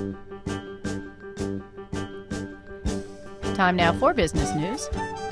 Time now for business news.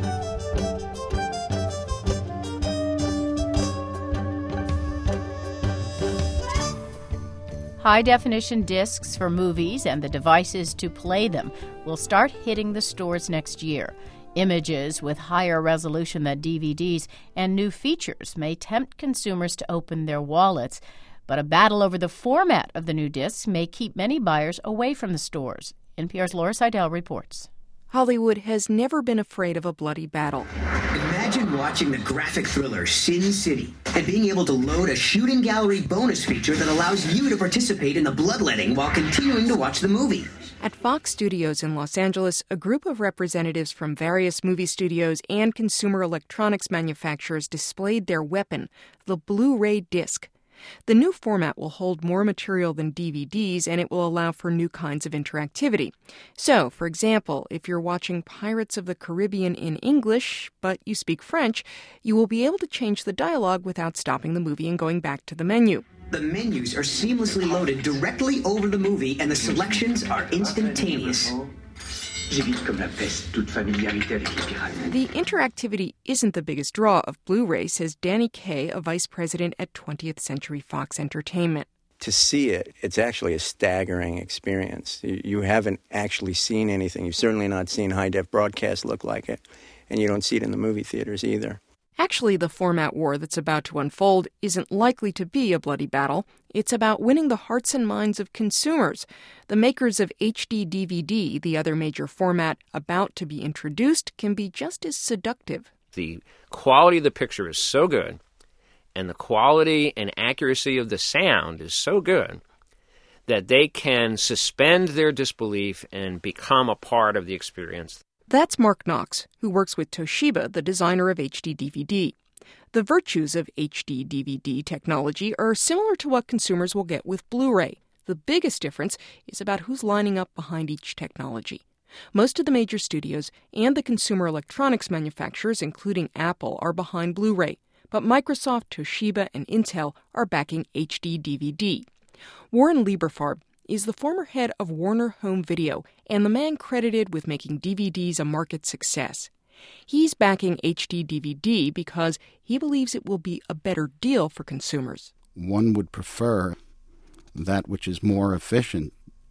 High-definition discs for movies and the devices to play them will start hitting the stores next year. Images with higher resolution than DVDs and new features may tempt consumers to open their wallets, but a battle over the format of the new discs may keep many buyers away from the stores. NPR's Laura Seidel reports. Hollywood has never been afraid of a bloody battle. Imagine watching the graphic thriller Sin City and being able to load a shooting gallery bonus feature that allows you to participate in the bloodletting while continuing to watch the movie. At Fox Studios in Los Angeles, a group of representatives from various movie studios and consumer electronics manufacturers displayed their weapon, the Blu-ray disc. The new format will hold more material than DVDs, and it will allow for new kinds of interactivity. So, for example, if you're watching Pirates of the Caribbean in English, but you speak French, you will be able to change the dialogue without stopping the movie and going back to the menu. The menus are seamlessly loaded directly over the movie, and the selections are instantaneous. The interactivity isn't the biggest draw of Blu-ray, says Danny Kaye, a vice president at 20th Century Fox Entertainment. To see it, it's actually a staggering experience. You haven't actually seen anything. You've certainly not seen high-def broadcast look like it, and you don't see it in the movie theaters either. Actually, the format war that's about to unfold isn't likely to be a bloody battle. It's about winning the hearts and minds of consumers. The makers of HD DVD, the other major format about to be introduced, can be just as seductive. The quality of the picture is so good, and the quality and accuracy of the sound is so good, that they can suspend their disbelief and become a part of the experience. That's Mark Knox, who works with Toshiba, the designer of HD DVD. The virtues of HD DVD technology are similar to what consumers will get with Blu-ray. The biggest difference is about who's lining up behind each technology. Most of the major studios and the consumer electronics manufacturers, including Apple, are behind Blu-ray, but Microsoft, Toshiba, and Intel are backing HD DVD. Warren Lieberfarb is the former head of Warner Home Video and the man credited with making DVDs a market success. He's backing HD DVD because he believes it will be a better deal for consumers. One would prefer that which is more efficient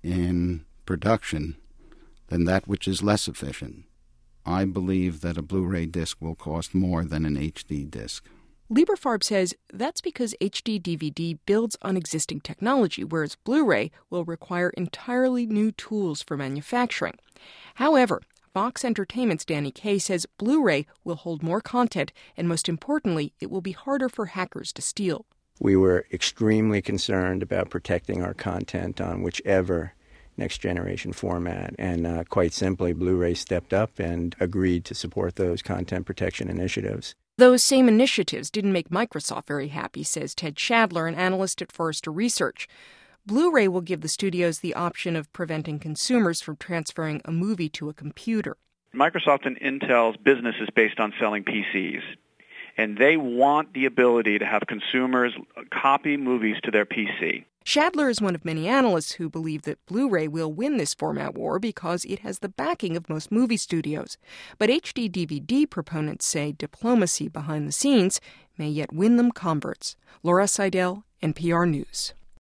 in production than that which is less efficient. I believe that a Blu-ray disc will cost more than an HD disc. Lieberfarb says that's because HD DVD builds on existing technology, whereas Blu-ray will require entirely new tools for manufacturing. However, Fox Entertainment's Danny Kaye says Blu-ray will hold more content, and most importantly, it will be harder for hackers to steal. We were extremely concerned about protecting our content on whichever next-generation format, and quite simply, Blu-ray stepped up and agreed to support those content protection initiatives. Those same initiatives didn't make Microsoft very happy, says Ted Shadler, an analyst at Forrester Research. Blu-ray will give the studios the option of preventing consumers from transferring a movie to a computer. Microsoft and Intel's business is based on selling PCs, and they want the ability to have consumers copy movies to their PC. Shadler is one of many analysts who believe that Blu-ray will win this format war because it has the backing of most movie studios. But HD DVD proponents say diplomacy behind the scenes may yet win them converts. Laura Seidel, NPR News.